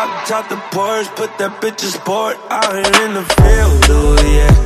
top the Porsche, put that bitch in sport. Out here in the field, oh yeah.